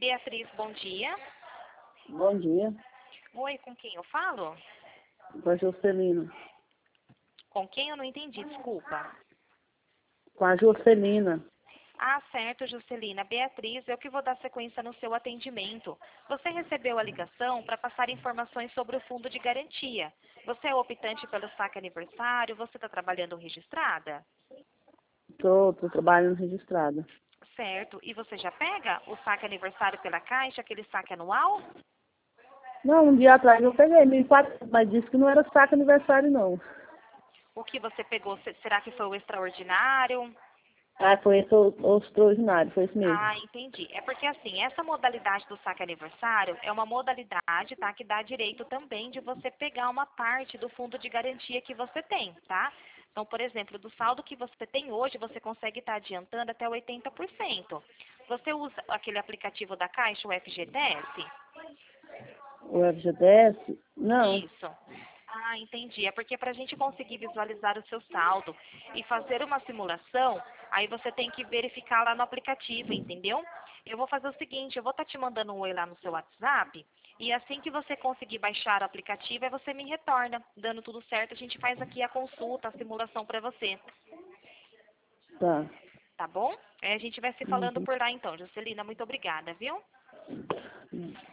Beatriz, bom dia. Bom dia, Oi, com quem eu falo? com a Juscelina. Com quem eu não entendi, desculpa. Com a Juscelina. Ah, certo, Juscelina. Beatriz, eu que vou dar sequência no seu atendimento. Você recebeu a ligação para passar informações sobre o fundo de garantia. Você é optante pelo saque aniversário? Você está trabalhando registrada? Tô trabalhando registrada. Certo. E você já pega o saque aniversário pela Caixa, aquele saque anual? Não, um dia atrás eu peguei 1.400, mas disse que não era saco aniversário, não. O que você pegou, será que foi o extraordinário? Ah, foi esse o extraordinário, foi isso mesmo. Ah, entendi. É porque assim, essa modalidade do saque aniversário é uma modalidade, tá, que dá direito também de você pegar uma parte do fundo de garantia que você tem, tá? Então, por exemplo, do saldo que você tem hoje, você consegue estar adiantando até 80%. Você usa aquele aplicativo da Caixa, o FGTS? O FGTS? Não. Isso. Ah, entendi. É porque para a gente conseguir visualizar o seu saldo e fazer uma simulação, aí você tem que verificar lá no aplicativo, entendeu? Eu vou fazer o seguinte, eu vou estar te mandando um oi lá no seu WhatsApp, e assim que você conseguir baixar o aplicativo, aí você me retorna. Dando tudo certo, a gente faz aqui a consulta, a simulação para você. Tá. Tá bom? Aí a gente vai se falando Uhum. por lá então, Juscelina. Muito obrigada, viu?